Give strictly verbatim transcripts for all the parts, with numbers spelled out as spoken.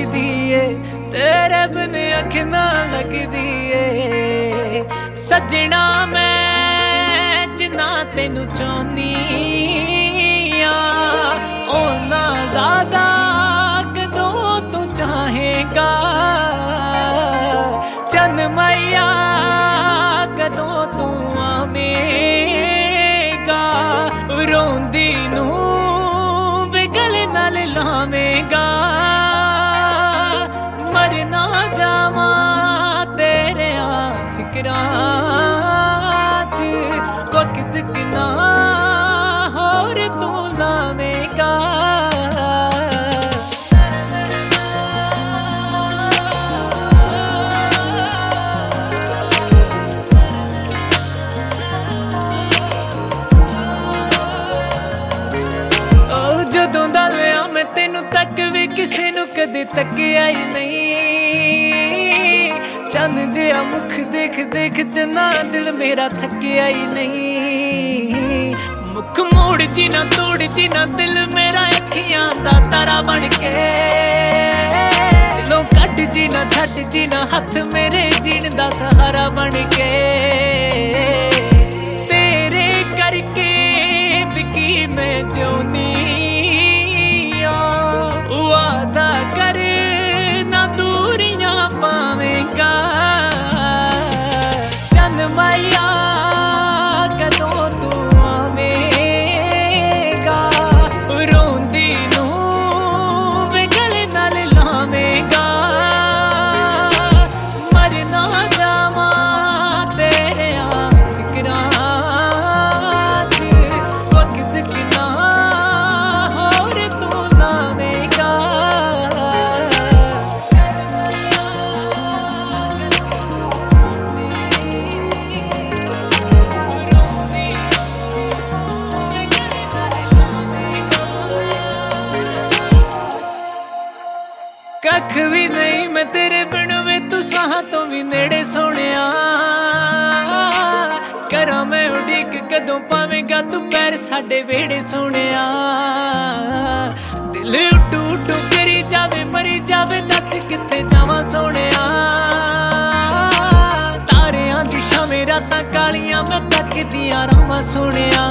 लगदी है तेरे बिन अख ना लगदी है सजना मैं जिन्ना तेनू चाहनी ओ ना ज्यादा कदों तू चाहेगा चन मैया कदों तू आवेगा रोंदी नू बिगल नाल लावेगा मरना जावा तेरे फिक्रां च वक्त किना होर तू लावेगा जदों दा लिया मैं तेनू तक भी किसी नू कदे तकिया ही नहीं चंद जिहा मुख देख देख जना दिल मेरा थकिया ही नहीं मुख मोड़ जी ना तोड़ जी ना दिल मेरा अखियां दा तारा बन के दिलों कट जी ना छट जी ना हाथ मेरे जीण दा सहारा बन के तेरे करके बिकी मैं जोनी वादा कर ना दूरियां पावेगा चन मैया कदों तू आवेगा रोंदी नू बिगल नाल लावेगा मरना जावा तेरे फिक्रां च वक्त किना होर तू लावेगा कख भी नहीं मैं तेरे बिन वे तू साह तो भी नेड़े सोनिया करा मैं उड़ीक कदों पावेगा तू पैर साडे वेड़े सोनिया दिल उटू उटू करी जावे मरी जावे दस किथे जावा सोनिया तारियां दी शामें रातां कालियां मैं तकदियां रावां सोनिया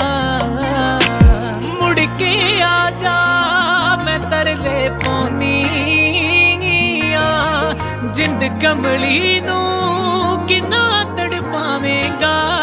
मुड़ के आ जा मैं तरले पानी जिंद कमली नू किना तड़पावेगा